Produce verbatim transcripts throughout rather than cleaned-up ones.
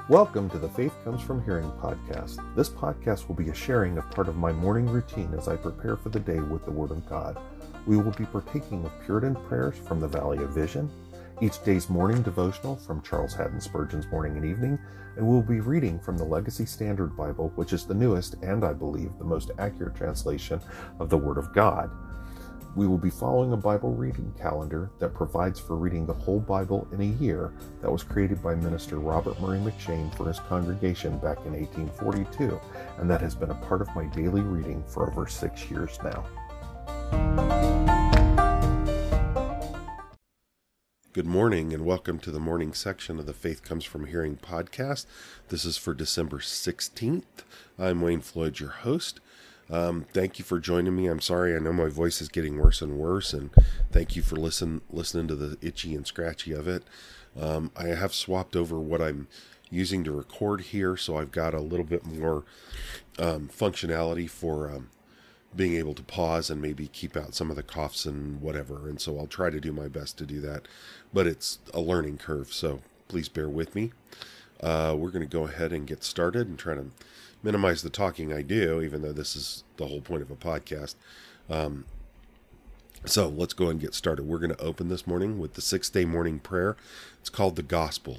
Welcome to the Faith Comes From Hearing podcast. This podcast will be a sharing of part of my morning routine as I prepare for the day with the Word of God. We will be partaking of Puritan prayers from the Valley of Vision, each day's morning devotional from Charles Haddon Spurgeon's Morning and Evening, and we'll be reading from the Legacy Standard Bible, which is the newest and, I believe, the most accurate translation of the Word of God. We will be following a Bible reading calendar that provides for reading the whole Bible in a year that was created by Minister Robert Murray McCheyne for his congregation back in eighteen forty-two, and that has been a part of my daily reading for over six years now. Good morning and welcome to the morning section of the Faith Comes From Hearing podcast. This is for December sixteenth. I'm Wayne Floyd, your host. Um, thank you for joining me. I'm sorry, I know my voice is getting worse and worse, and thank you for listen, listening to the itchy and scratchy of it. Um, I have swapped over what I'm using to record here, so I've got a little bit more um, functionality for um, being able to pause and maybe keep out some of the coughs and whatever, and so I'll try to do my best to do that, but it's a learning curve, so please bear with me. Uh, we're going to go ahead and get started and try to minimize the talking I do, even though this is the whole point of a podcast. Um, so let's go ahead and get started. We're going to open this morning with the six-day morning prayer. It's called the Gospel.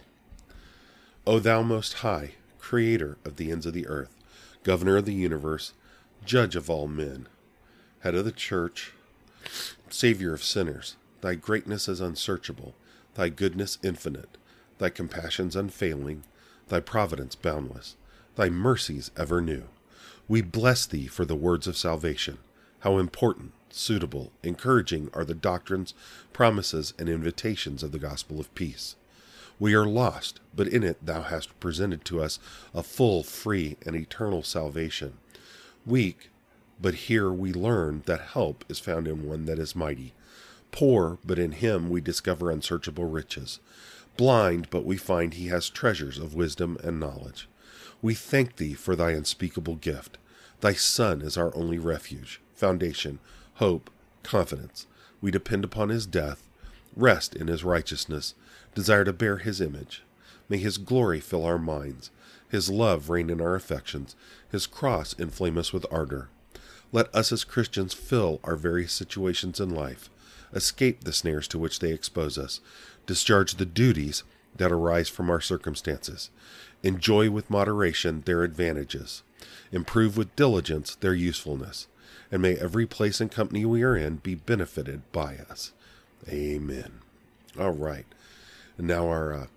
O thou most high, creator of the ends of the earth, governor of the universe, judge of all men, head of the church, savior of sinners, thy greatness is unsearchable, thy goodness infinite, thy compassions unfailing, thy providence boundless, thy mercies ever new. We bless thee for the words of salvation. How important, suitable, encouraging are the doctrines, promises, and invitations of the gospel of peace. We are lost, but in it thou hast presented to us a full, free, and eternal salvation. Weak, but here we learn that help is found in one that is mighty. Poor, but in him we discover unsearchable riches. Blind, but we find he has treasures of wisdom and knowledge. We thank thee for thy unspeakable gift. Thy Son is our only refuge, foundation, hope, confidence. We depend upon his death, rest in his righteousness, desire to bear his image. May his glory fill our minds, his love reign in our affections, his cross inflame us with ardor. Let us as Christians fill our various situations in life, escape the snares to which they expose us, discharge the duties that arise from our circumstances, enjoy with moderation their advantages, improve with diligence their usefulness, and may every place and company we are in be benefited by us. Amen. All right. And now our uh,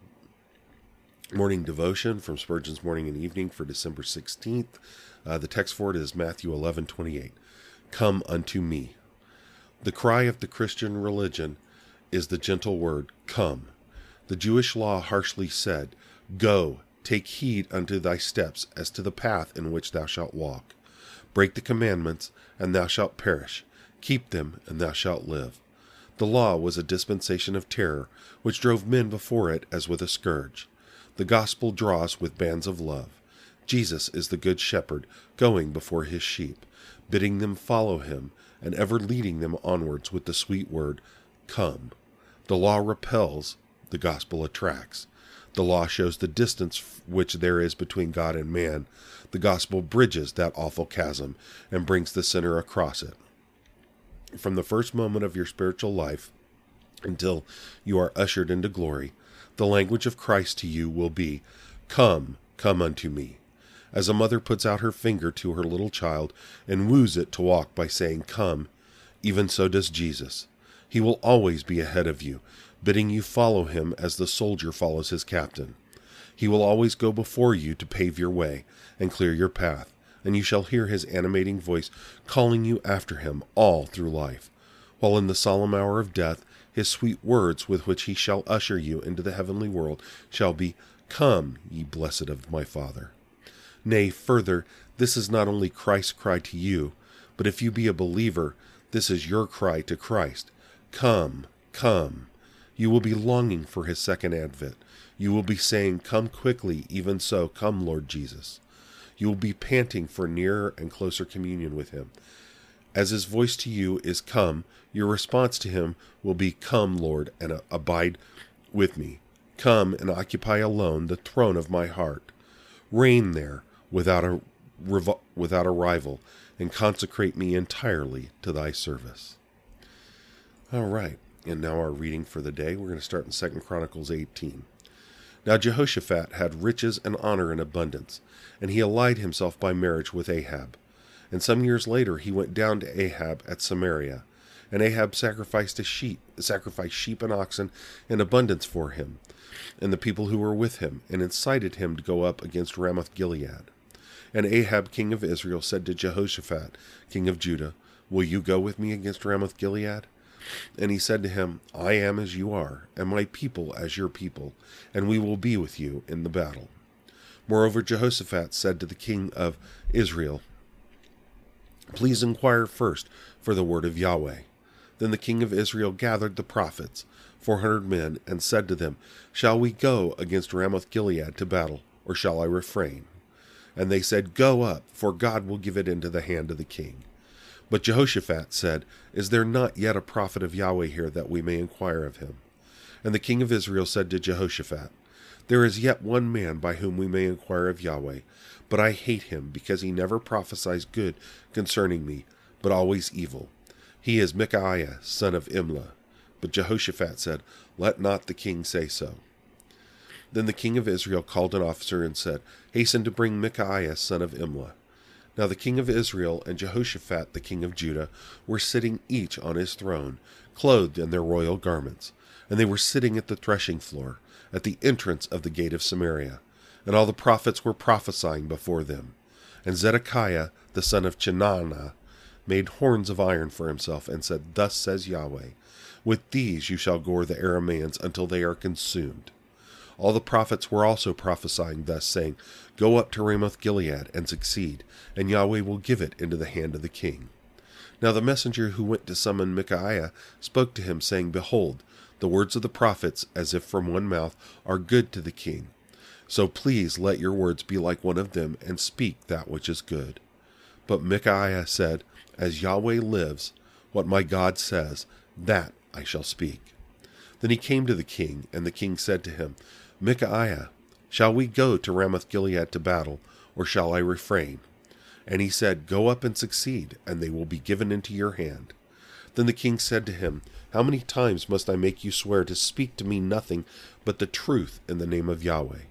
morning devotion from Spurgeon's Morning and Evening for December sixteenth. Uh, the text for it is Matthew eleven twenty-eight. Come unto me. The cry of the Christian religion is the gentle word, come. The Jewish law harshly said, go, take heed unto thy steps as to the path in which thou shalt walk. Break the commandments, and thou shalt perish. Keep them, and thou shalt live. The law was a dispensation of terror, which drove men before it as with a scourge. The gospel draws with bands of love. Jesus is the good shepherd, going before his sheep, bidding them follow him, and ever leading them onwards with the sweet word, come. The law repels, the gospel attracts. The law shows the distance which there is between God and man. The gospel bridges that awful chasm and brings the sinner across it. From the first moment of your spiritual life until you are ushered into glory, the language of Christ to you will be, come, come unto me. As a mother puts out her finger to her little child and woos it to walk by saying, come, even so does Jesus. He will always be ahead of you, bidding you follow him as the soldier follows his captain. He will always go before you to pave your way and clear your path, and you shall hear his animating voice calling you after him all through life, while in the solemn hour of death his sweet words with which he shall usher you into the heavenly world shall be, come, ye blessed of my Father. Nay, further, this is not only Christ's cry to you, but if you be a believer, this is your cry to Christ. Come, come. You will be longing for his second advent. You will be saying, come quickly, even so, come, Lord Jesus. You will be panting for nearer and closer communion with him. As his voice to you is come, your response to him will be, come, Lord, and abide with me. Come and occupy alone the throne of my heart. Reign there without a, without a rival, and consecrate me entirely to thy service. All right, and now our reading for the day. We're going to start in Second Chronicles eighteen. Now Jehoshaphat had riches and honor in abundance, and he allied himself by marriage with Ahab. And some years later he went down to Ahab at Samaria, and Ahab sacrificed a sheep, sacrificed sheep and oxen in abundance for him, and the people who were with him, and incited him to go up against Ramoth Gilead. And Ahab king of Israel said to Jehoshaphat king of Judah, Will you go with me against Ramoth Gilead? And he said to him, I am as you are, and my people as your people, and we will be with you in the battle. Moreover, Jehoshaphat said to the king of Israel, Please inquire first for the word of Yahweh. Then the king of Israel gathered the prophets, four hundred men, and said to them, Shall we go against Ramoth Gilead to battle, or shall I refrain? And they said, Go up, for God will give it into the hand of the king. But Jehoshaphat said, Is there not yet a prophet of Yahweh here, that we may inquire of him? And the king of Israel said to Jehoshaphat, There is yet one man by whom we may inquire of Yahweh, but I hate him, because he never prophesies good concerning me, but always evil. He is Micaiah, son of Imlah. But Jehoshaphat said, Let not the king say so. Then the king of Israel called an officer and said, Hasten to bring Micaiah, son of Imlah. Now the king of Israel and Jehoshaphat the king of Judah were sitting each on his throne, clothed in their royal garments, and they were sitting at the threshing floor, at the entrance of the gate of Samaria, and all the prophets were prophesying before them. And Zedekiah the son of Chenaanah made horns of iron for himself, and said, Thus says Yahweh, With these you shall gore the Arameans until they are consumed. All the prophets were also prophesying thus, saying, Go up to Ramoth Gilead and succeed, and Yahweh will give it into the hand of the king. Now the messenger who went to summon Micaiah spoke to him, saying, Behold, the words of the prophets, as if from one mouth, are good to the king. So please let your words be like one of them, and speak that which is good. But Micaiah said, As Yahweh lives, what my God says, that I shall speak. Then he came to the king, and the king said to him, Micaiah, shall we go to Ramoth Gilead to battle, or shall I refrain? And he said, Go up and succeed, and they will be given into your hand. Then the king said to him, How many times must I make you swear to speak to me nothing but the truth in the name of Yahweh?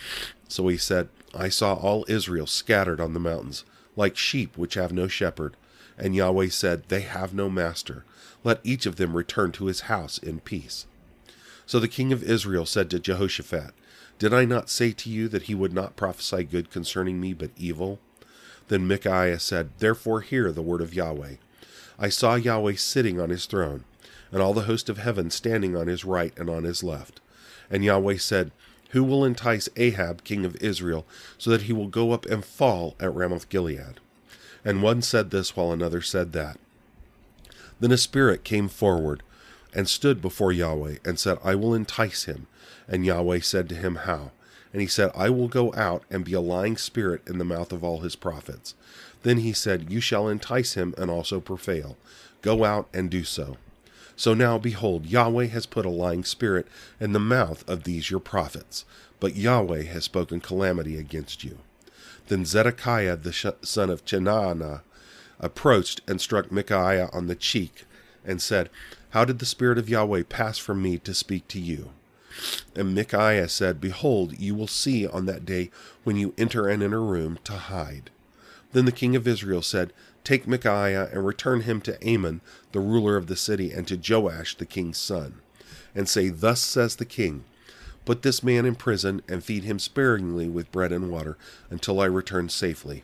So he said, I saw all Israel scattered on the mountains, like sheep which have no shepherd. And Yahweh said, They have no master. Let each of them return to his house in peace. So the king of Israel said to Jehoshaphat, Did I not say to you that he would not prophesy good concerning me, but evil? Then Micaiah said, Therefore hear the word of Yahweh. I saw Yahweh sitting on his throne, and all the host of heaven standing on his right and on his left. And Yahweh said, Who will entice Ahab king of Israel, so that he will go up and fall at Ramoth Gilead? And one said this, while another said that. Then a spirit came forward, and stood before Yahweh, and said, I will entice him. And Yahweh said to him, How? And he said, I will go out and be a lying spirit in the mouth of all his prophets. Then he said, You shall entice him and also prevail. Go out and do so. So now, behold, Yahweh has put a lying spirit in the mouth of these your prophets, but Yahweh has spoken calamity against you. Then Zedekiah the sh- son of Chenaanah approached and struck Micaiah on the cheek, and said, How did the Spirit of Yahweh pass from me to speak to you? And Micaiah said, Behold, you will see on that day when you enter an inner room to hide. Then the king of Israel said, Take Micaiah and return him to Amon, the ruler of the city, and to Joash the king's son, and say, Thus says the king, Put this man in prison, and feed him sparingly with bread and water, until I return safely.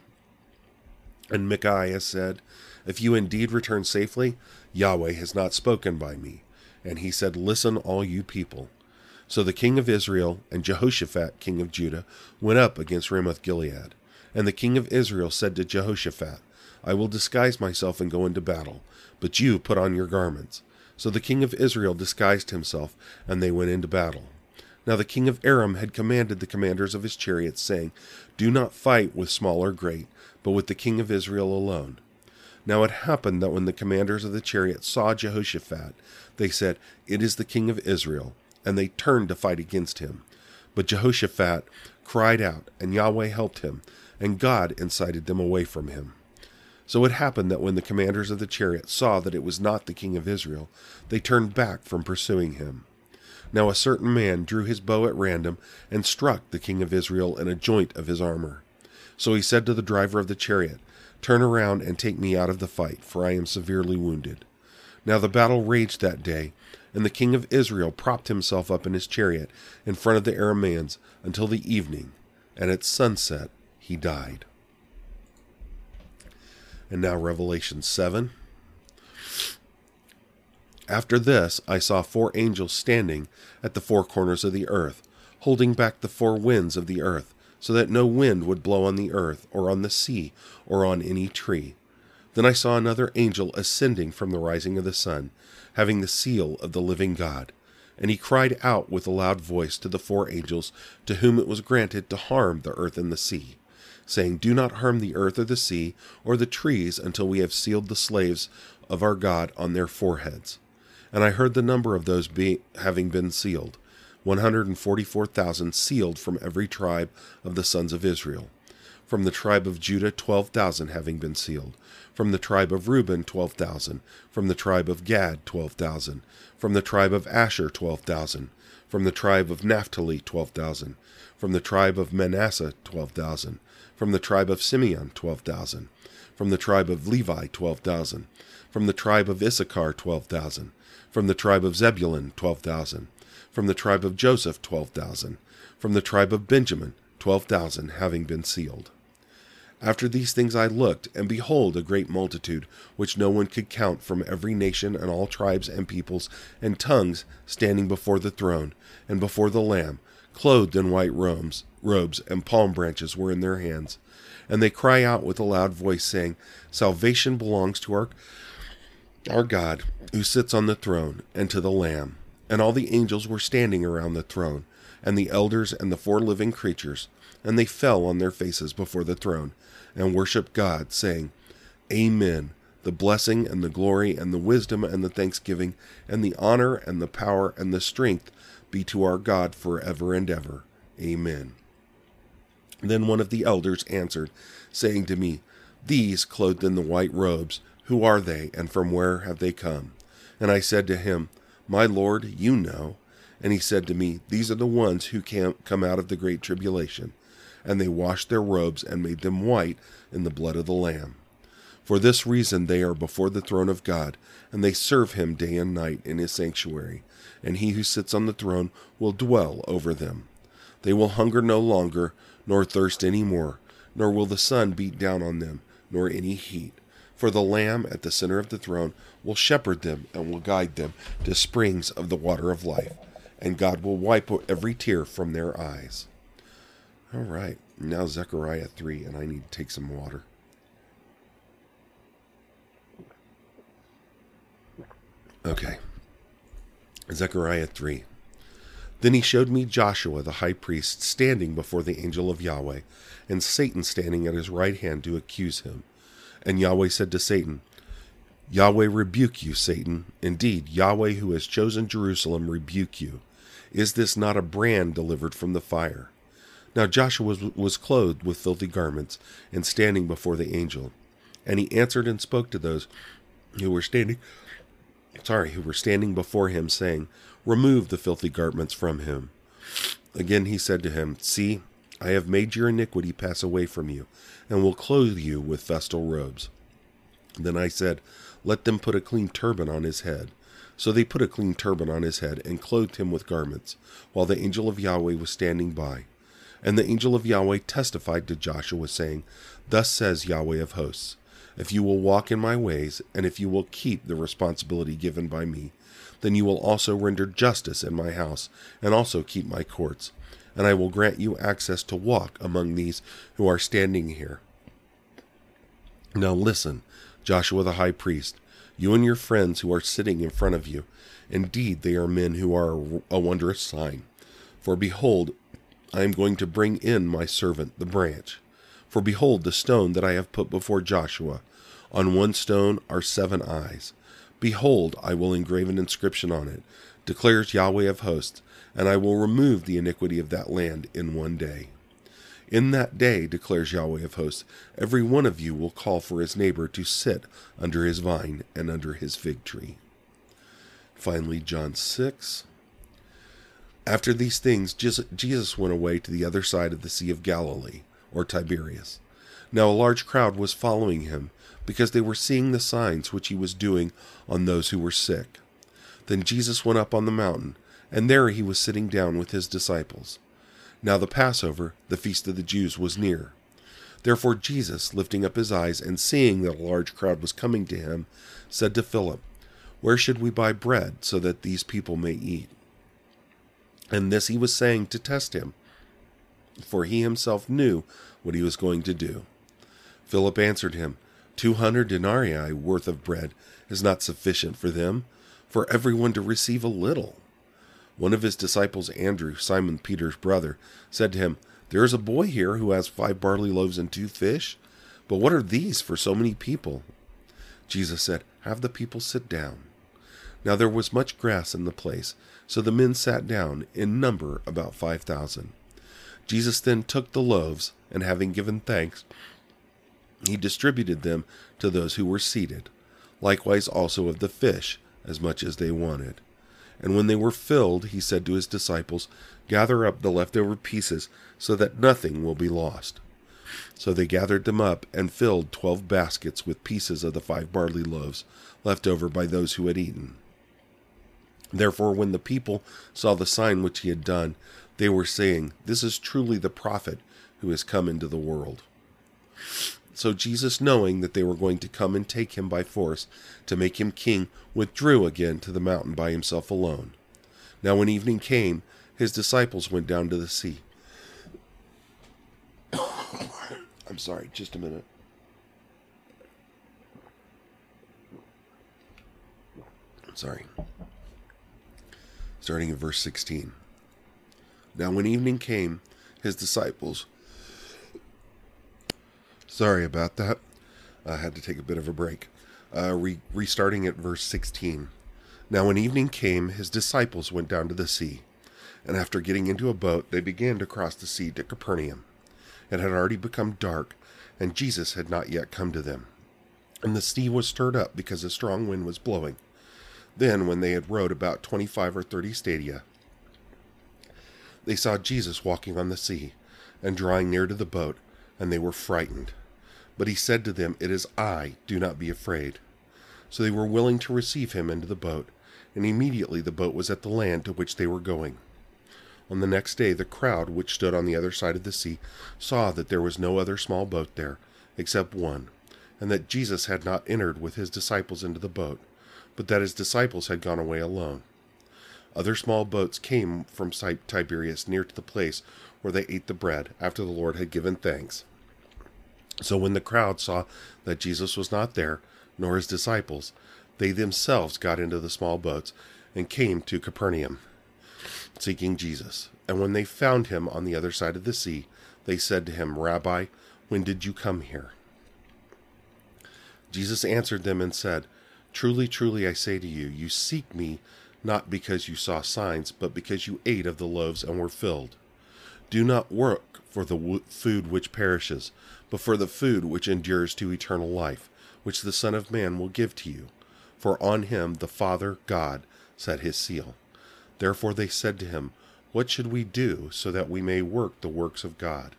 And Micaiah said, If you indeed return safely, Yahweh has not spoken by me. And he said, Listen, all you people. So the king of Israel and Jehoshaphat king of Judah went up against Ramoth Gilead. And the king of Israel said to Jehoshaphat, I will disguise myself and go into battle, but you put on your garments. So the king of Israel disguised himself, and they went into battle. Now the king of Aram had commanded the commanders of his chariots, saying, Do not fight with small or great, but with the king of Israel alone. Now it happened that when the commanders of the chariots saw Jehoshaphat, they said, It is the king of Israel. and they turned to fight against him. But Jehoshaphat cried out, and Yahweh helped him, and God incited them away from him. So it happened that when the commanders of the chariot saw that it was not the king of Israel, they turned back from pursuing him. Now a certain man drew his bow at random and struck the king of Israel in a joint of his armor. So he said to the driver of the chariot, "Turn around and take me out of the fight, for I am severely wounded." Now the battle raged that day, and the king of Israel propped himself up in his chariot in front of the Arameans until the evening, and at sunset he died. And now Revelation seven. After this I saw four angels standing at the four corners of the earth, holding back the four winds of the earth, so that no wind would blow on the earth, or on the sea, or on any tree. Then I saw another angel ascending from the rising of the sun, having the seal of the living God. And he cried out with a loud voice to the four angels to whom it was granted to harm the earth and the sea, saying, "Do not harm the earth or the sea or the trees until we have sealed the slaves of our God on their foreheads." And I heard the number of those be, having been sealed, one hundred forty-four thousand sealed from every tribe of the sons of Israel. From the tribe of Judah, twelve thousand having been sealed. From the tribe of Reuben, twelve thousand. From the tribe of Gad, twelve thousand. From the tribe of Asher, twelve thousand. From the tribe of Naphtali, twelve thousand. From the tribe of Manasseh, twelve thousand. From the tribe of Simeon, twelve thousand. From the tribe of Levi, twelve thousand. From the tribe of Issachar, twelve thousand. From the tribe of Zebulun, twelve thousand. From the tribe of Joseph, twelve thousand. From the tribe of Benjamin, twelve thousand, having been sealed. After these things I looked, and behold, a great multitude, which no one could count, from every nation and all tribes and peoples and tongues, standing before the throne and before the Lamb, clothed in white robes, robes, and palm branches were in their hands. And they cry out with a loud voice, saying, "Salvation belongs to our, our God, who sits on the throne, and to the Lamb." And all the angels were standing around the throne, and the elders and the four living creatures, and they fell on their faces before the throne, and worshipped God, saying, "Amen. The blessing and the glory and the wisdom and the thanksgiving and the honor and the power and the strength be to our God forever and ever. Amen." Then one of the elders answered, saying to me, "These clothed in the white robes, who are they, and from where have they come?" And I said to him, "My Lord, you know." And he said to me, "These are the ones who came come out of the great tribulation, and they washed their robes and made them white in the blood of the Lamb. For this reason they are before the throne of God, and they serve him day and night in his sanctuary, and he who sits on the throne will dwell over them. They will hunger no longer, nor thirst any more, nor will the sun beat down on them, nor any heat. For the Lamb at the center of the throne will shepherd them and will guide them to springs of the water of life, and God will wipe every tear from their eyes." All right, now Zechariah three, and I need to take some water. Okay, Zechariah three. Then he showed me Joshua the high priest standing before the angel of Yahweh, and Satan standing at his right hand to accuse him. And Yahweh said to Satan, "Yahweh rebuke you, Satan. Indeed, Yahweh who has chosen Jerusalem rebuke you. Is this not a brand delivered from the fire?" Now Joshua was, was clothed with filthy garments, and standing before the angel. And he answered and spoke to those who were standing, sorry, who were standing before him, saying, "Remove the filthy garments from him." Again he said to him, "See, I have made your iniquity pass away from you, and will clothe you with festal robes." Then I said, "Let them put a clean turban on his head." So they put a clean turban on his head, and clothed him with garments, while the angel of Yahweh was standing by. And the angel of Yahweh testified to Joshua, saying, "Thus says Yahweh of hosts, if you will walk in my ways, and if you will keep the responsibility given by me, then you will also render justice in my house, and also keep my courts. And I will grant you access to walk among these who are standing here. Now listen, Joshua the high priest, you and your friends who are sitting in front of you, indeed they are men who are a wondrous sign. For behold, I am going to bring in my servant, the branch. For behold, the stone that I have put before Joshua. On one stone are seven eyes. Behold, I will engrave an inscription on it, declares Yahweh of hosts, and I will remove the iniquity of that land in one day. In that day, declares Yahweh of hosts, every one of you will call for his neighbor to sit under his vine and under his fig tree. Finally, John six. After these things, Jesus went away to the other side of the Sea of Galilee, or Tiberias. Now a large crowd was following him, because they were seeing the signs which he was doing on those who were sick. Then Jesus went up on the mountain, and there he was sitting down with his disciples. Now the Passover, the feast of the Jews, was near. Therefore Jesus, lifting up his eyes, and seeing that a large crowd was coming to him, said to Philip, Where should we buy bread, so that these people may eat? And this he was saying to test him, for he himself knew what he was going to do. Philip answered him, Two hundred denarii worth of bread is not sufficient for them, for everyone to receive a little. One of his disciples, Andrew, Simon Peter's brother, said to him, There is a boy here who has five barley loaves and two fish, but what are these for so many people? Jesus said, Have the people sit down. Now there was much grass in the place, so the men sat down, in number about five thousand. Jesus then took the loaves, and having given thanks, he distributed them to those who were seated, likewise also of the fish, as much as they wanted. And when they were filled, he said to his disciples, Gather up the leftover pieces, so that nothing will be lost. So they gathered them up, and filled twelve baskets with pieces of the five barley loaves, left over by those who had eaten. Therefore, when the people saw the sign which he had done, they were saying, This is truly the prophet who has come into the world. So Jesus, knowing that they were going to come and take him by force to make him king, withdrew again to the mountain by himself alone. Now when evening came, his disciples went down to the sea. I'm sorry, just a minute. Sorry. Starting in verse sixteen. Now when evening came, his disciples... Sorry about that. I had to take a bit of a break. Uh, re- restarting at verse sixteen. Now when evening came, his disciples went down to the sea, and after getting into a boat, they began to cross the sea to Capernaum. It had already become dark, and Jesus had not yet come to them. And the sea was stirred up because a strong wind was blowing. Then, when they had rowed about twenty-five or thirty stadia, they saw Jesus walking on the sea, and drawing near to the boat, and they were frightened. But he said to them, It is I, do not be afraid. So they were willing to receive him into the boat, and immediately the boat was at the land to which they were going. On the next day the crowd, which stood on the other side of the sea, saw that there was no other small boat there, except one, and that Jesus had not entered with his disciples into the boat, but that his disciples had gone away alone. Other small boats came from Tiberias near to the place where they ate the bread, after the Lord had given thanks. So when the crowd saw that Jesus was not there, nor his disciples, they themselves got into the small boats and came to Capernaum, seeking Jesus. And when they found him on the other side of the sea, they said to him, Rabbi, when did you come here? Jesus answered them and said, Truly, truly, I say to you, you seek me not because you saw signs, but because you ate of the loaves and were filled. Do not work for the food which perishes, but for the food which endures to eternal life, which the Son of Man will give to you. For on him the Father, God, set his seal. Therefore they said to him, What should we do so that we may work the works of God?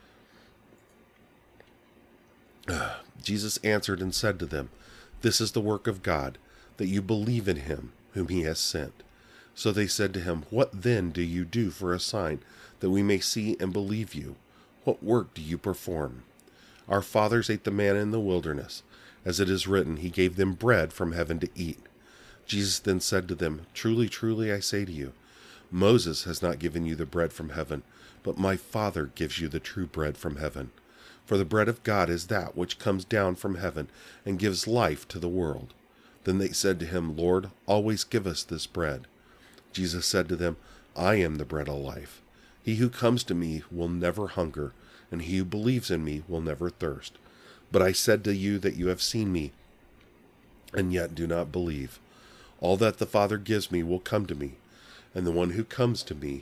Jesus answered and said to them, This is the work of God, that you believe in him whom he has sent. So they said to him, What then do you do for a sign, that we may see and believe you? What work do you perform? Our fathers ate the manna in the wilderness. As it is written, he gave them bread from heaven to eat. Jesus then said to them, Truly, truly, I say to you, Moses has not given you the bread from heaven, but my Father gives you the true bread from heaven. For the bread of God is that which comes down from heaven and gives life to the world. Then they said to him, Lord, always give us this bread. Jesus said to them, I am the bread of life. He who comes to me will never hunger, and he who believes in me will never thirst. But I said to you that you have seen me, and yet do not believe. All that the Father gives me will come to me, and the one who comes to me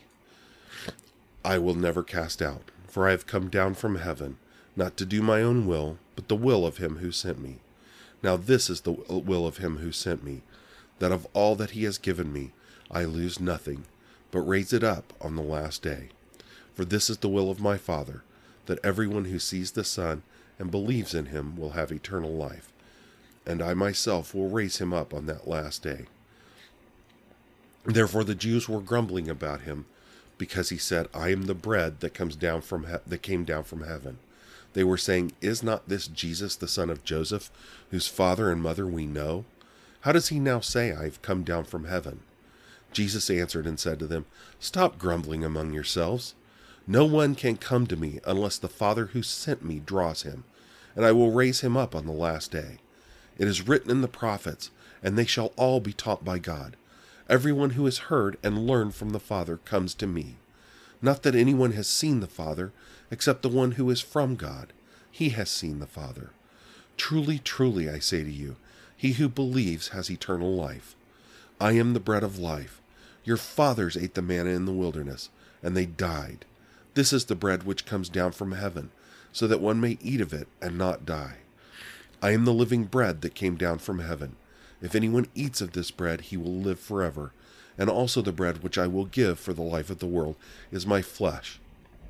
I will never cast out. For I have come down from heaven, not to do my own will, but the will of him who sent me. Now this is the will of him who sent me, that of all that he has given me I lose nothing, but raise it up on the last day. For this is the will of my Father, that everyone who sees the Son and believes in him will have eternal life, and I myself will raise him up on that last day. Therefore the Jews were grumbling about him, because he said, I am the bread that comes down from he- that came down from heaven. They were saying, Is not this Jesus the son of Joseph, whose father and mother we know? How does he now say, I have come down from heaven? Jesus answered and said to them, Stop grumbling among yourselves. No one can come to me unless the Father who sent me draws him, and I will raise him up on the last day. It is written in the prophets, and they shall all be taught by God. Everyone who has heard and learned from the Father comes to me. Not that anyone has seen the Father, except the one who is from God. He has seen the Father. Truly, truly, I say to you, he who believes has eternal life. I am the bread of life. Your fathers ate the manna in the wilderness, and they died. This is the bread which comes down from heaven, so that one may eat of it and not die. I am the living bread that came down from heaven. If anyone eats of this bread, he will live forever. And also the bread which I will give for the life of the world is my flesh.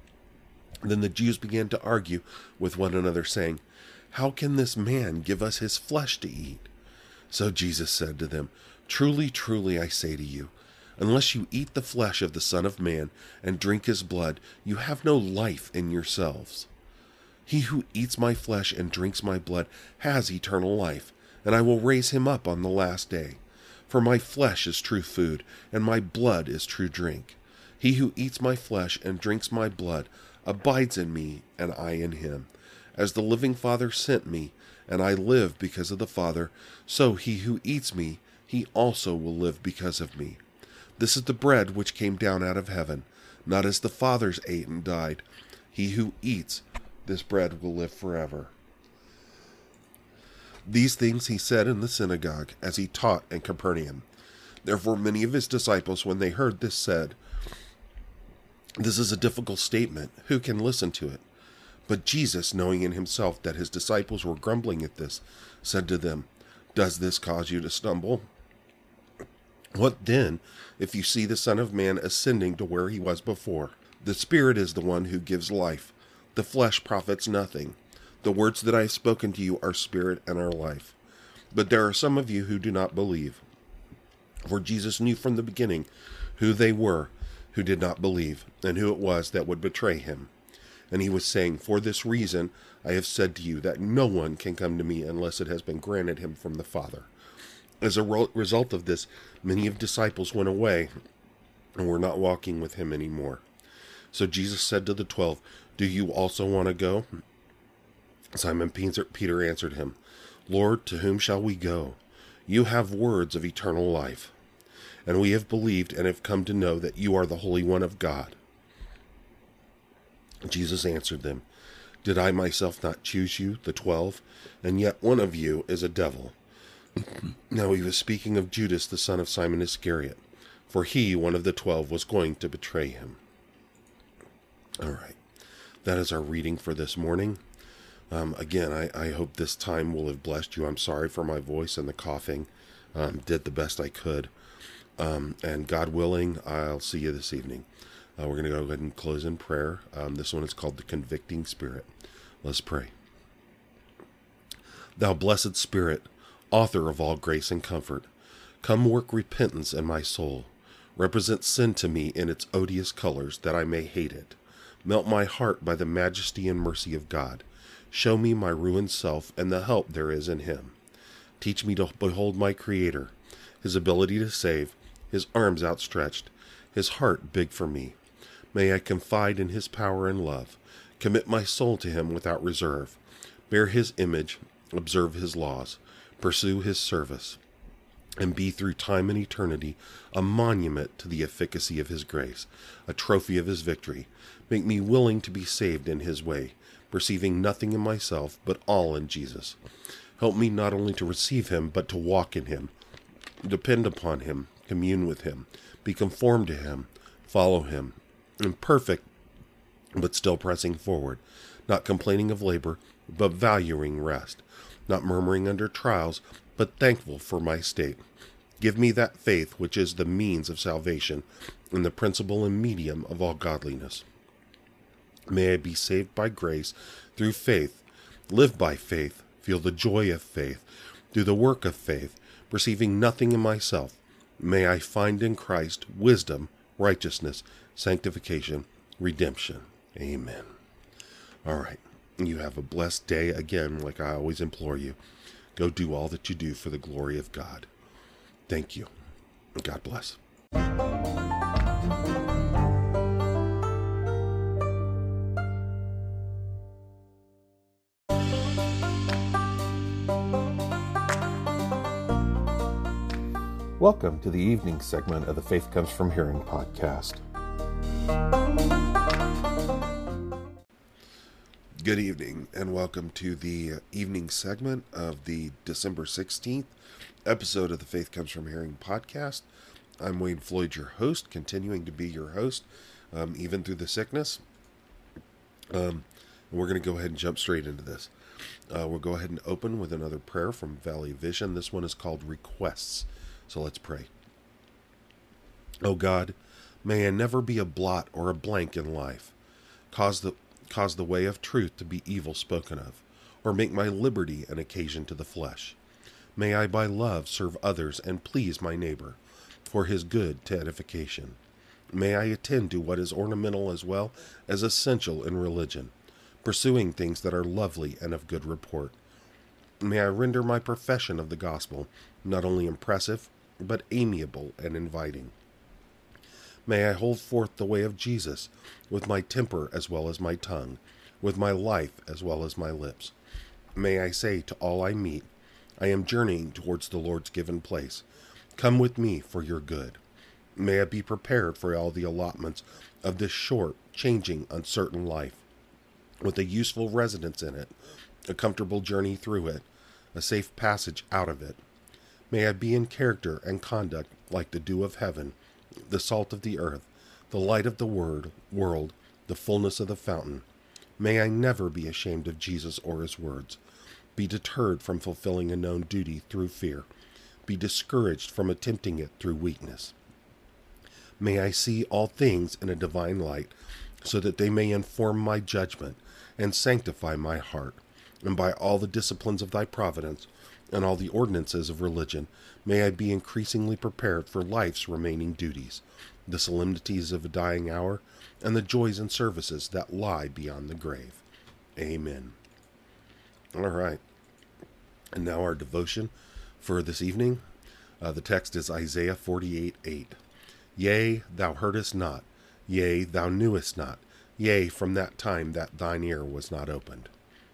Then the Jews began to argue with one another, saying, How can this man give us his flesh to eat? So Jesus said to them, Truly, truly, I say to you, unless you eat the flesh of the Son of Man and drink his blood, you have no life in yourselves. He who eats my flesh and drinks my blood has eternal life, and I will raise him up on the last day. For my flesh is true food, and my blood is true drink. He who eats my flesh and drinks my blood abides in me, and I in him. As the living Father sent me, and I live because of the Father, so he who eats me, he also will live because of me. This is the bread which came down out of heaven, not as the fathers ate and died. He who eats this bread will live forever. These things he said in the synagogue, as he taught in Capernaum. Therefore many of his disciples, when they heard this, said, This is a difficult statement. Who can listen to it? But Jesus, knowing in himself that his disciples were grumbling at this, said to them, Does this cause you to stumble? What then, if you see the Son of Man ascending to where he was before? The Spirit is the one who gives life. The flesh profits nothing. The words that I have spoken to you are spirit and are life. But there are some of you who do not believe. For Jesus knew from the beginning who they were who did not believe, and who it was that would betray him. And he was saying, For this reason I have said to you that no one can come to me unless it has been granted him from the Father. As a result of this, many of his disciples went away and were not walking with him anymore. So Jesus said to the twelve, Do you also want to go? Simon Peter answered him, Lord, to whom shall we go? You have words of eternal life, and we have believed and have come to know that you are the Holy One of God. Jesus answered them, Did I myself not choose you, the twelve, and yet one of you is a devil? Now he was speaking of Judas, the son of Simon Iscariot, for he, one of the twelve, was going to betray him. All right, that is our reading for this morning. Um, again, I, I hope this time will have blessed you. I'm sorry for my voice and the coughing. Um, did the best I could. Um, and God willing, I'll see you this evening. Uh, we're going to go ahead and close in prayer. Um, this one is called the Convicting Spirit. Let's pray. Thou blessed Spirit, author of all grace and comfort, come work repentance in my soul. Represent sin to me in its odious colors, that I may hate it. Melt my heart by the majesty and mercy of God. Show me my ruined self and the help there is in him. Teach me to behold my Creator, his ability to save, his arms outstretched, his heart big for me. May I confide in his power and love, commit my soul to him without reserve, bear his image, observe his laws, pursue his service, and be through time and eternity a monument to the efficacy of his grace, a trophy of his victory. Make me willing to be saved in his way, perceiving nothing in myself, but all in Jesus. Help me not only to receive him, but to walk in him, depend upon him, commune with him, be conformed to him, follow him, imperfect, but still pressing forward, not complaining of labor, but valuing rest, not murmuring under trials, but thankful for my state. Give me that faith which is the means of salvation, and the principle and medium of all godliness. May I be saved by grace through faith, live by faith, feel the joy of faith, do the work of faith, perceiving nothing in myself. May I find in Christ wisdom, righteousness, sanctification, redemption. Amen. All right. You have a blessed day. Again, like I always implore you, go do all that you do for the glory of God. Thank you. God bless. Welcome to the evening segment of the Faith Comes From Hearing podcast. Good evening, and welcome to the evening segment of the December sixteenth episode of the Faith Comes From Hearing podcast. I'm Wayne Floyd, your host, continuing to be your host, um, even through the sickness. Um, and we're going to go ahead and jump straight into this. Uh, we'll go ahead and open with another prayer from Valley Vision. This one is called Requests. So let's pray. Oh God, may I never be a blot or a blank in life. Cause the cause the way of truth to be evil spoken of, or make my liberty an occasion to the flesh. May I by love serve others and please my neighbor, for his good to edification. May I attend to what is ornamental as well as essential in religion, pursuing things that are lovely and of good report. May I render my profession of the gospel not only impressive, but amiable and inviting. May I hold forth the way of Jesus with my temper as well as my tongue, with my life as well as my lips. May I say to all I meet, I am journeying towards the Lord's given place. Come with me for your good. May I be prepared for all the allotments of this short, changing, uncertain life, with a useful residence in it, a comfortable journey through it, a safe passage out of it. May I be in character and conduct like the dew of heaven, the salt of the earth, the light of the word, world, the fullness of the fountain. May I never be ashamed of Jesus or his words, be deterred from fulfilling a known duty through fear, be discouraged from attempting it through weakness. May I see all things in a divine light, so that they may inform my judgment and sanctify my heart, and by all the disciplines of thy providence, and all the ordinances of religion, may I be increasingly prepared for life's remaining duties, the solemnities of a dying hour, and the joys and services that lie beyond the grave. Amen. All right. And now our devotion for this evening. Uh, the text is Isaiah forty-eight eight. Yea, thou heardest not. Yea, thou knewest not. Yea, from that time that thine ear was not opened.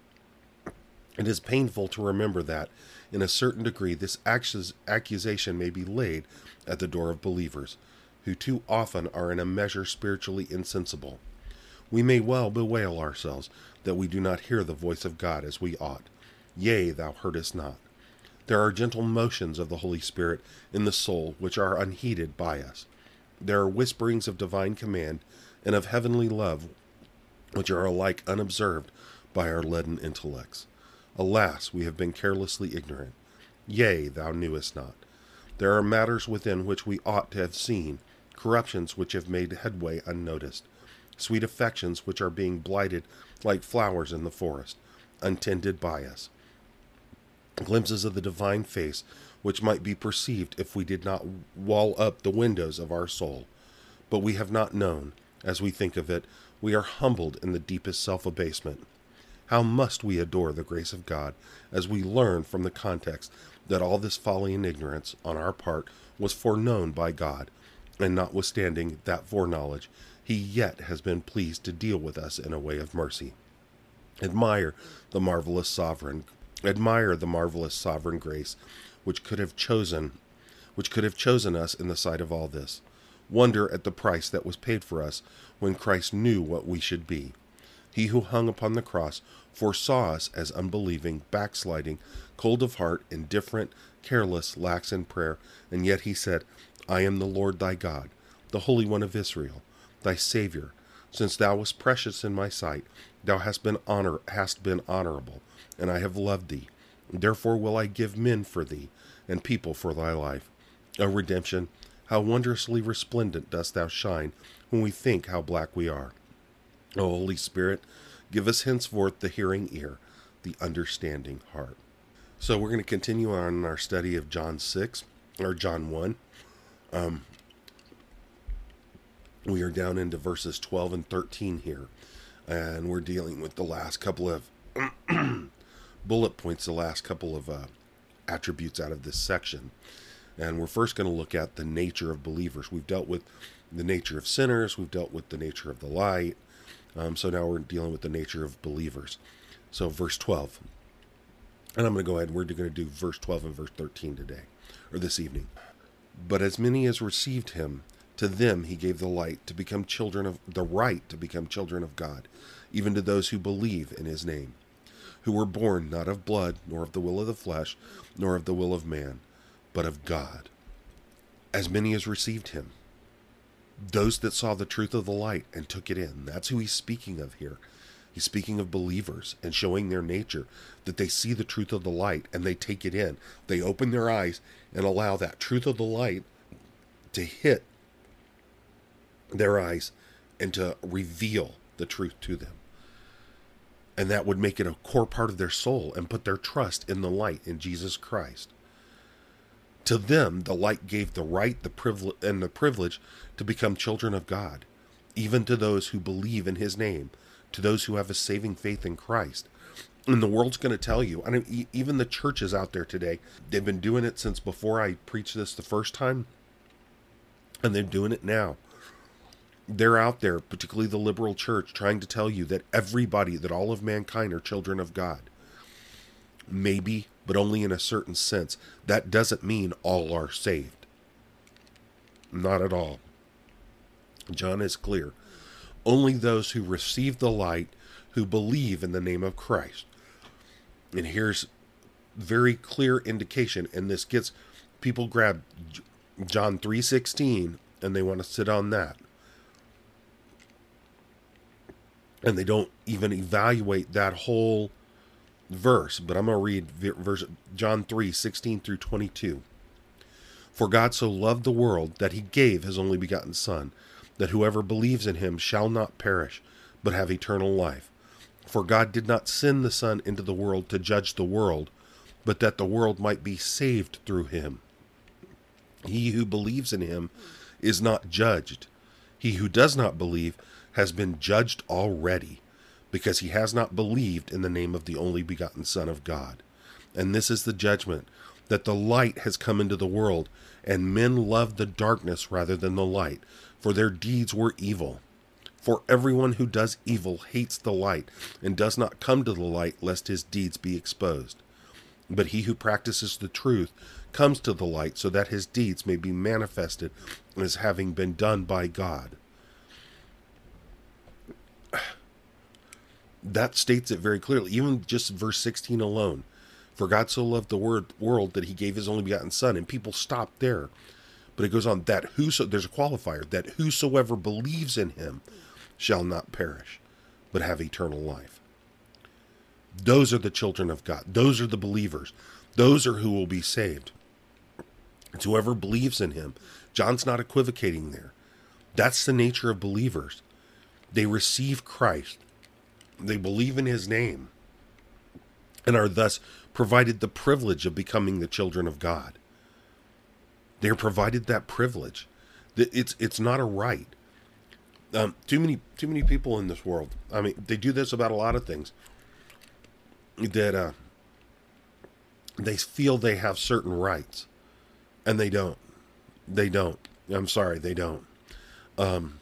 It is painful to remember that, in a certain degree, this accusation may be laid at the door of believers, who too often are in a measure spiritually insensible. We may well bewail ourselves that we do not hear the voice of God as we ought. Yea, thou heardest not. There are gentle motions of the Holy Spirit in the soul which are unheeded by us. There are whisperings of divine command and of heavenly love which are alike unobserved by our leaden intellects. Alas, we have been carelessly ignorant. Yea, thou knewest not. There are matters within which we ought to have seen, corruptions which have made headway unnoticed, sweet affections which are being blighted like flowers in the forest, untended by us, glimpses of the divine face which might be perceived if we did not wall up the windows of our soul. But we have not known. As we think of it, we are humbled in the deepest self-abasement. How must we adore the grace of God as we learn from the context that all this folly and ignorance on our part was foreknown by God, and notwithstanding that foreknowledge, he yet has been pleased to deal with us in a way of mercy. Admire the marvelous sovereign, admire the marvelous sovereign grace which could have chosen, which could have chosen us in the sight of all this. Wonder at the price that was paid for us when Christ knew what we should be. He who hung upon the cross foresaw us as unbelieving, backsliding, cold of heart, indifferent, careless, lax in prayer, and yet he said, I am the Lord thy God. the Holy One of Israel, thy Savior. Since thou wast precious in my sight, thou hast been honor hast been honorable, and I have loved thee. Therefore will I give men for thee, and people for thy life. O redemption, how wondrously resplendent dost thou shine, when we think how black we are. O Holy Spirit, give us henceforth the hearing ear, the understanding heart. So we're going to continue on our study of John six, or John one. Um, we are down into verses twelve and thirteen here, and we're dealing with the last couple of bullet points, the last couple of uh, attributes out of this section. And we're first going to look at the nature of believers. We've dealt with the nature of sinners. We've dealt with the nature of the light. Um, so now we're dealing with the nature of believers. So verse twelve. And I'm going to go ahead and we're going to do verse twelve and verse thirteen today, or this evening. But as many as received him, to them he gave the light to become children of the right to become children of God, even to those who believe in his name, who were born not of blood, nor of the will of the flesh, nor of the will of man, but of God. As many as received him, those that saw the truth of the light and took it in. That's who he's speaking of here. He's speaking of believers and showing their nature, that they see the truth of the light and they take it in. They open their eyes and allow that truth of the light to hit their eyes and to reveal the truth to them. And that would make it a core part of their soul and put their trust in the light, in Jesus Christ. To them, the light gave the right, the privilege, and the privilege to become children of God, even to those who believe in his name, to those who have a saving faith in Christ. And the world's going to tell you, I mean, even the churches out there today, they've been doing it since before I preached this the first time, and they're doing it now. They're out there, particularly the liberal church, trying to tell you that everybody, that all of mankind are children of God. Maybe, but only in a certain sense. That doesn't mean all are saved. Not at all. John is clear. Only those who receive the light, who believe in the name of Christ. And here's very clear indication, and this gets people grab John three sixteen and they want to sit on that. And they don't even evaluate that whole verse. But I'm going to read verse John three sixteen through twenty-two. For God so loved the world that he gave his only begotten Son, that whoever believes in him shall not perish, but have eternal life. For God did not send the Son into the world to judge the world, but that the world might be saved through him. He who believes in him is not judged. He who does not believe has been judged already, because he has not believed in the name of the only begotten Son of God. And this is the judgment, that the light has come into the world, and men love the darkness rather than the light, for their deeds were evil. For everyone who does evil hates the light, and does not come to the light, lest his deeds be exposed. But he who practices the truth comes to the light, so that his deeds may be manifested as having been done by God. That states it very clearly, even just verse sixteen alone. For God so loved the word, world that he gave his only begotten Son, and people stop there. But it goes on, that whoso, there's a qualifier, that whosoever believes in him shall not perish, but have eternal life. Those are the children of God. Those are the believers. Those are who will be saved. It's whoever believes in him. John's not equivocating there. That's the nature of believers. They receive Christ. They believe in his name, and are thus provided the privilege of becoming the children of God. They're provided that privilege. It's it's not a right. Um, too many too many people in this world. I mean, they do this about a lot of things. That uh, they feel they have certain rights, and they don't. They don't. I'm sorry, they don't. Um,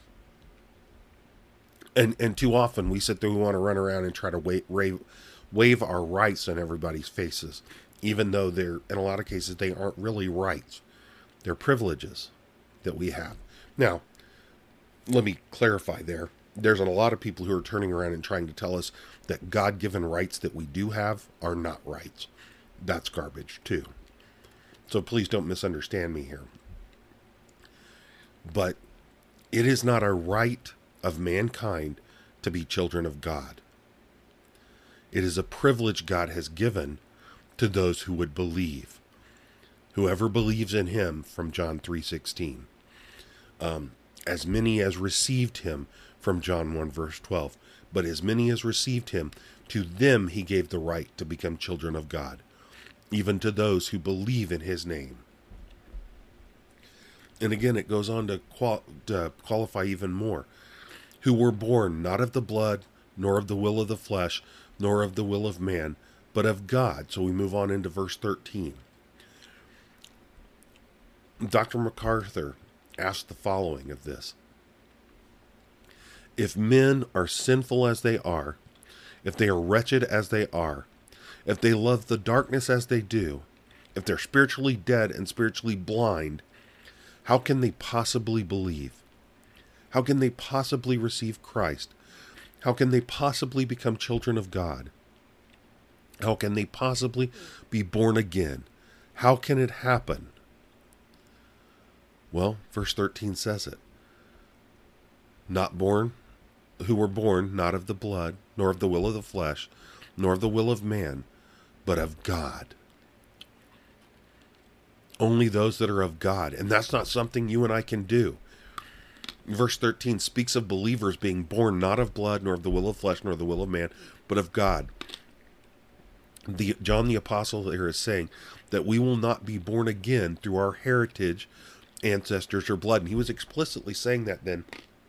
and and too often we sit there, we want to run around and try to wave, wave, wave our rights on everybody's faces, even though they're, in a lot of cases, they aren't really rights. They're privileges that we have. Now, let me clarify there. There's a lot of people who are turning around and trying to tell us that God-given rights that we do have are not rights. That's garbage, too. So please don't misunderstand me here. But It is not a right of mankind to be children of God. It is a privilege God has given to those who would believe. Whoever believes in him, from John three sixteen. Um, as many as received him, from John one verse twelve. But as many as received him, to them he gave the right to become children of God, even to those who believe in his name. And again, it goes on to, qual- to qualify even more. Who were born not of the blood, nor of the will of the flesh, nor of the will of man, but of God. So we move on into verse thirteen. Doctor MacArthur asked the following of this. If men are sinful as they are, if they are wretched as they are, if they love the darkness as they do, if they're spiritually dead and spiritually blind, how can they possibly believe? How can they possibly receive Christ? How can they possibly become children of God? How can they possibly be born again? How can it happen? Well, verse thirteen says it. Not born, who were born not of the blood, nor of the will of the flesh, nor of the will of man, but of God. Only those that are of God. And that's not something you and I can do. Verse thirteen speaks of believers being born not of blood, nor of the will of flesh, nor of the will of man, but of God. The, John the Apostle here is saying that we will not be born again through our heritage, ancestors, or blood. And he was explicitly saying that then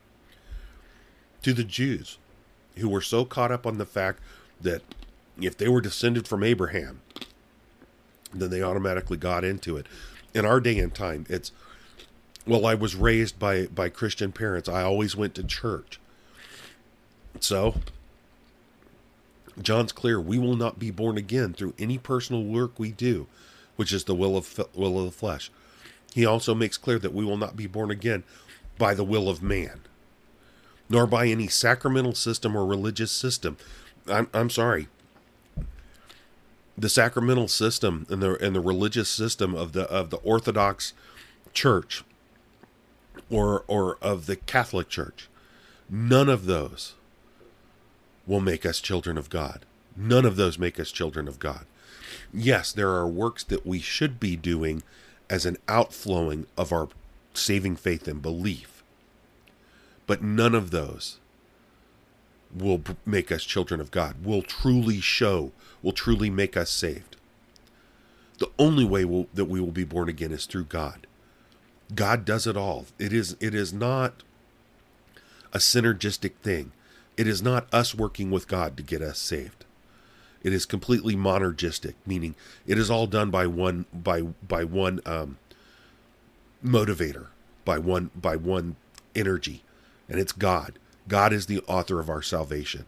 to the Jews, who were so caught up on the fact that if they were descended from Abraham, then they automatically got into it. In our day and time, it's, well, I was raised by, by Christian parents. I always went to church. So, John's clear. We will not be born again through any personal work we do, which is the will of, will of the flesh. He also makes clear that we will not be born again by the will of man, nor by any sacramental system or religious system. I'm, I'm sorry. The sacramental system and the and the religious system of the of the Orthodox Church or or of the Catholic Church, none of those will make us children of God. None of those make us children of God. Yes, there are works that we should be doing as an outflowing of our saving faith and belief, but none of those will make us children of God, will truly show, will truly make us saved. The only way we'll, that we will be born again is through God. God does it all. It is, it is not a synergistic thing. It is not us working with God to get us saved. It is completely monergistic, meaning it is all done by one by by one um, motivator, by one by one energy, and it's God. God is the author of our salvation.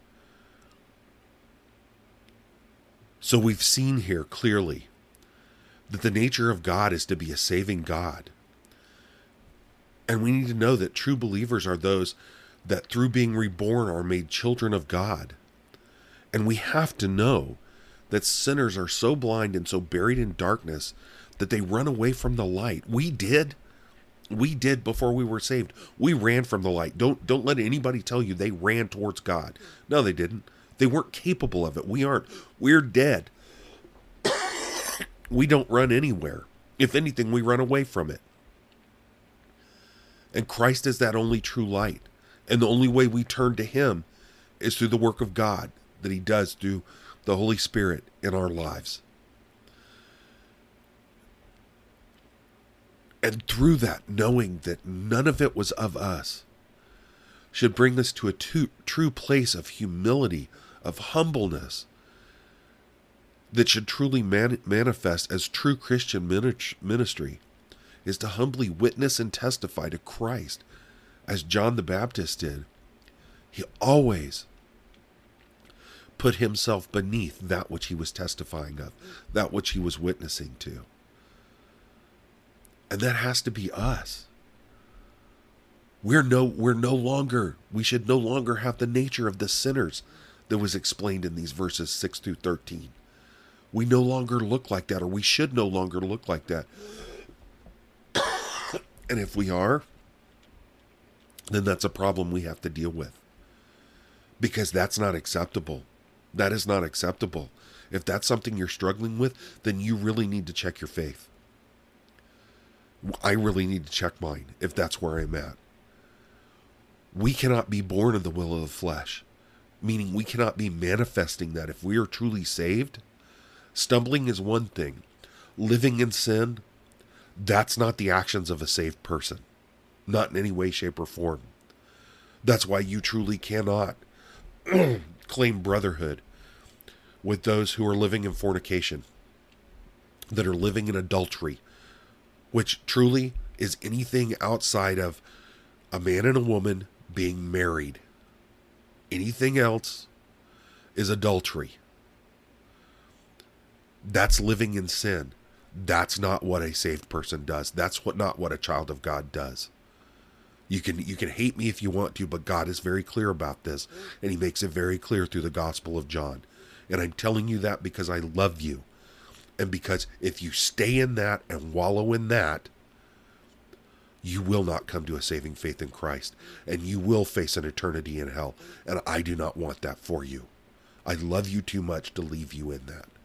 So we've seen here clearly that the nature of God is to be a saving God. And we need to know that true believers are those that through being reborn are made children of God. And we have to know that sinners are so blind and so buried in darkness that they run away from the light. We did. We did before we were saved. We ran from the light. Don't don't let anybody tell you they ran towards God. No, they didn't. They weren't capable of it. We aren't. We're dead. We don't run anywhere. If anything, we run away from it. And Christ is that only true light. And the only way we turn to him is through the work of God that he does through the Holy Spirit in our lives. And through that, knowing that none of it was of us, should bring us to a to, true place of humility, of humbleness, that should truly man, manifest as true Christian ministry, is to humbly witness and testify to Christ, as John the Baptist did. He always put himself beneath that which he was testifying of, that which he was witnessing to. And that has to be us. We're no, we're no longer, we should no longer have the nature of the sinners that was explained in these verses six through thirteen. We no longer look like that, or we should no longer look like that. And if we are, then that's a problem we have to deal with. Because that's not acceptable. That is not acceptable. If that's something you're struggling with, then you really need to check your faith. I really need to check mine if that's where I'm at. We cannot be born of the will of the flesh, meaning we cannot be manifesting that. If we are truly saved, stumbling is one thing. Living in sin, that's not the actions of a saved person. Not in any way, shape, or form. That's why you truly cannot claim brotherhood with those who are living in fornication, that are living in adultery, which truly is anything outside of a man and a woman being married. Anything else is adultery. That's living in sin. That's not what a saved person does. That's what not what a child of God does. You can you can hate me if you want to, but God is very clear about this, and he makes it very clear through the Gospel of John. And I'm telling you that because I love you. And because if you stay in that and wallow in that, you will not come to a saving faith in Christ, and you will face an eternity in hell. And I do not want that for you. I love you too much to leave you in that.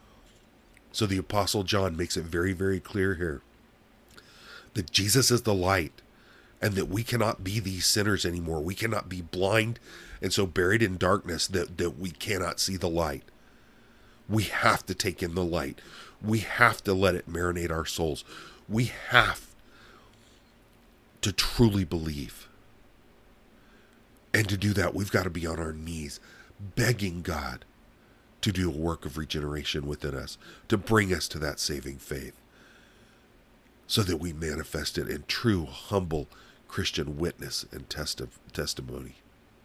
So the Apostle John makes it very, very clear here that Jesus is the light, and that we cannot be these sinners anymore. We cannot be blind and so buried in darkness that, that we cannot see the light. We have to take in the light. We have to let it marinate our souls. We have to truly believe. And to do that, we've got to be on our knees, begging God to do a work of regeneration within us, to bring us to that saving faith, so that we manifest it in true, humble Christian witness and testi- testimony.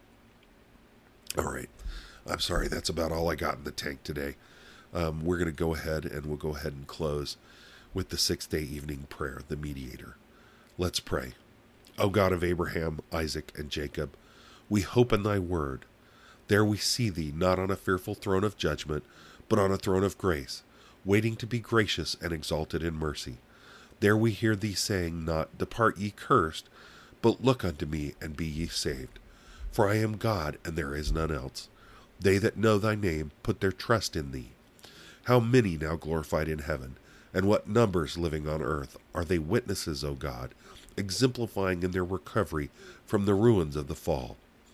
All right. I'm sorry, that's about all I got in the tank today. Um, we're going to go ahead and we'll go ahead and close with the sixth day evening prayer, the mediator. Let's pray. O God of Abraham, Isaac, and Jacob, we hope in thy word. There we see thee not on a fearful throne of judgment, but on a throne of grace, waiting to be gracious and exalted in mercy. There we hear thee saying not, Depart ye cursed, but look unto me and be ye saved. For I am God, and there is none else. They that know thy name put their trust in thee. How many now glorified in heaven, and what numbers living on earth, are they witnesses, O God, exemplifying in their recovery from the ruins of the fall,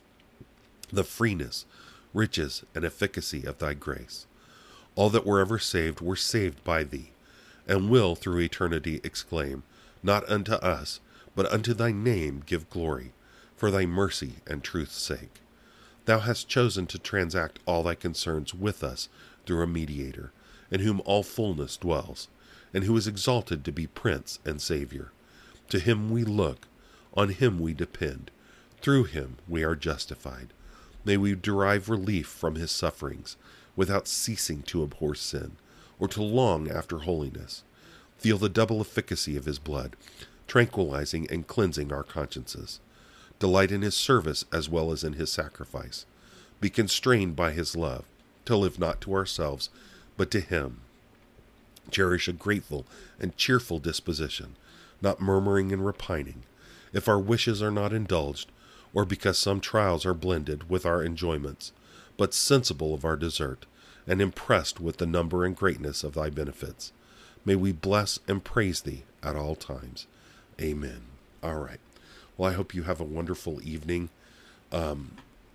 the freeness, riches, and efficacy of thy grace. All that were ever saved were saved by thee, and will through eternity exclaim, Not unto us, but unto thy name give glory, for thy mercy and truth's sake. Thou hast chosen to transact all thy concerns with us through a mediator, in whom all fullness dwells, and who is exalted to be Prince and Savior. To him we look, on him we depend, through him we are justified. May we derive relief from his sufferings, without ceasing to abhor sin, or to long after holiness. Feel the double efficacy of his blood, tranquilizing and cleansing our consciences. Delight in his service as well as in his sacrifice. Be constrained by his love, to live not to ourselves, but to him. Cherish a grateful and cheerful disposition, not murmuring and repining, if our wishes are not indulged, or because some trials are blended with our enjoyments, but sensible of our desert, and impressed with the number and greatness of thy benefits. May we bless and praise thee at all times. Amen. All right. Well, I hope you have a wonderful evening, um,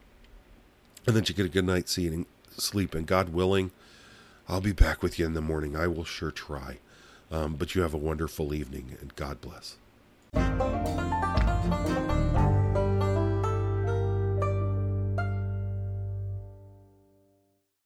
and that you get a good night's sleep. And God willing, I'll be back with you in the morning. I will sure try. Um, but you have a wonderful evening, and God bless.